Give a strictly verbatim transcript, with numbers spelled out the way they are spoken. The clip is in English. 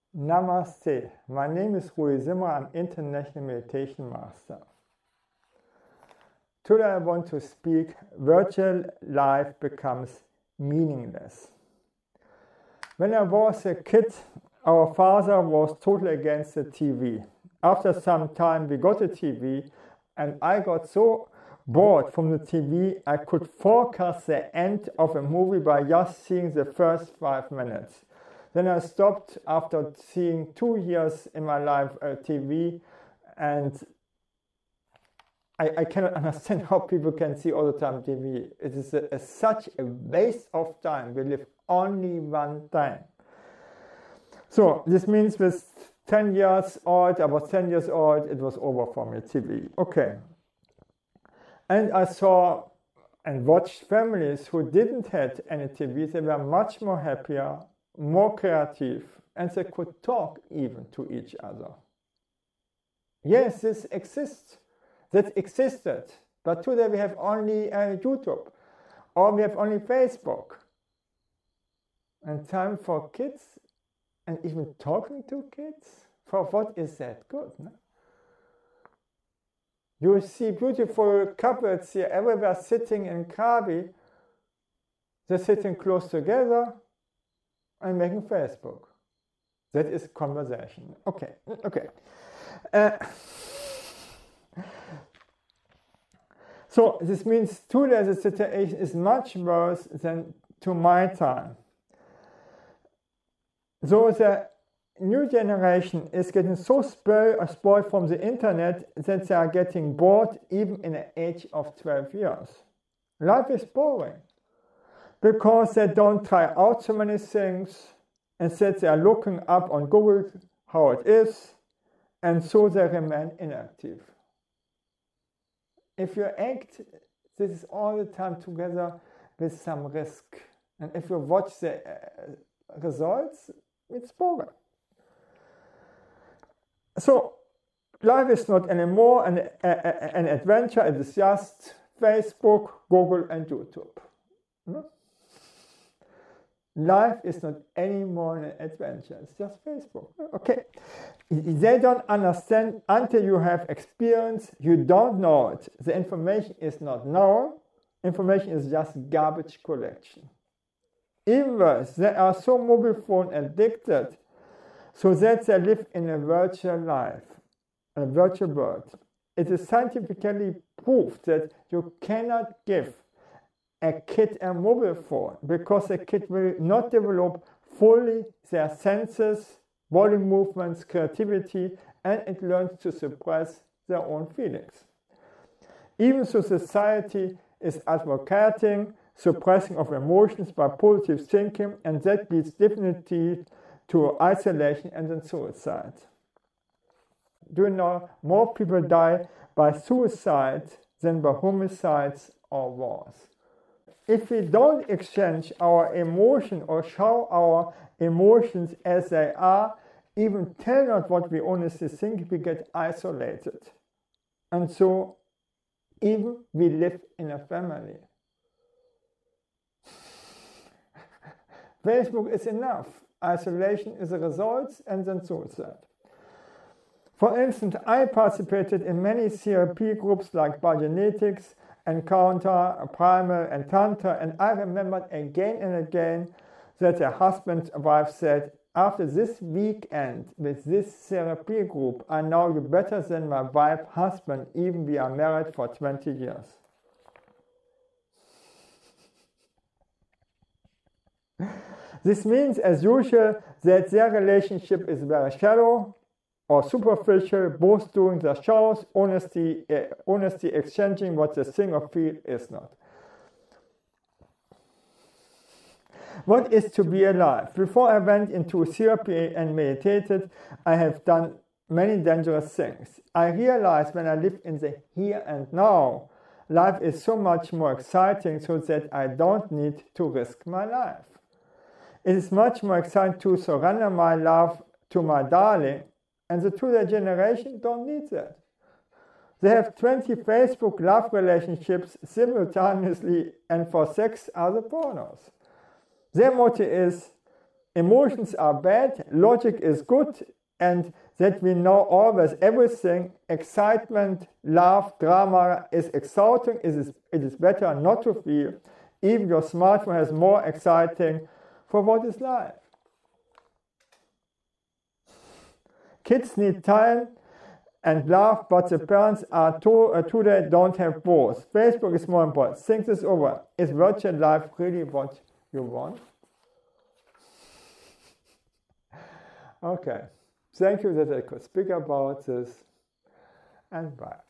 Namaste. My name is Rui Zimmer. I'm International Meditation Master. Today I want to speak virtual life becomes meaningless. When I was a kid, our father was totally against the T V. After some time we got a T V and I got so bored from the T V I could forecast the end of a movie by just seeing the first five minutes. Then I stopped after seeing two years in my life uh, T V, and I, I cannot understand how people can see all the time T V. It is a, a, such a waste of time. We live only one time. So this means with ten years old, I was ten years old, it was over for me, T V. Okay. And I saw and watched families who didn't have any T V. They were much more happier, more creative, and they could talk even to each other. Yes, this exists. That existed. But today we have only uh, YouTube, or we have only Facebook. And time for kids, and even talking to kids, for what is that good? No? You see beautiful couples here everywhere sitting in Krabi. They're sitting close together and making Facebook. That is conversation. Okay, okay. Uh, so this means today the situation is much worse than to my time. So the new generation is getting so spoiled, spoiled from the internet that they are getting bored even in the age of twelve years. Life is boring because they don't try out so many things, and that they are looking up on Google how it is, and so they remain inactive. If you act, this is all the time together with some risk. And if you watch the uh, results, it's boring. So life is not anymore an, a, a, an adventure, it is just Facebook, Google and YouTube. No? Life is not anymore an adventure, it's just Facebook. Okay. They don't understand until you have experience, you don't know it. The information is not known, information is just garbage collection. Even worse, they are so mobile phone addicted so that they live in a virtual life, a virtual world. It is scientifically proved that you cannot give a kid a mobile phone because a kid will not develop fully their senses, body movements, creativity, and it learns to suppress their own feelings. Even so, society is advocating suppressing of emotions by positive thinking, and that leads definitely to isolation and then suicide. Do you know more people die by suicide than by homicides or wars? If we don't exchange our emotion or show our emotions as they are, even tell not what we honestly think, we get isolated. And so, even we live in a family. Facebook is enough. Isolation is a result, and then suicide. For instance, I participated in many C R P groups like Biogenetics, Encounter, Primal, and Tantra, and I remembered again and again that a husband and wife said, after this weekend with this therapy group, I know you better than my wife, husband, even we are married for twenty years. This means, as usual, that their relationship is very shallow or superficial, both doing their shows, honesty, uh, honesty exchanging what they think or feel is not. What is to be alive? Before I went into therapy and meditated, I have done many dangerous things. I realized when I live in the here and now, life is so much more exciting so that I don't need to risk my life. It is much more exciting to surrender my love to my darling, and the two generation don't need that. They have twenty Facebook love relationships simultaneously, and for sex are the pornos. Their motto is, emotions are bad, logic is good, and that we know always everything. Excitement, love, drama is exciting. It is, it is better not to feel. Even your smartphone has more exciting for what is life. Kids need time and love, but the parents are to, uh, today don't have both. Facebook is more important. Think this over. Is virtual life really what you want? Okay. Thank you that I could speak about this, and bye.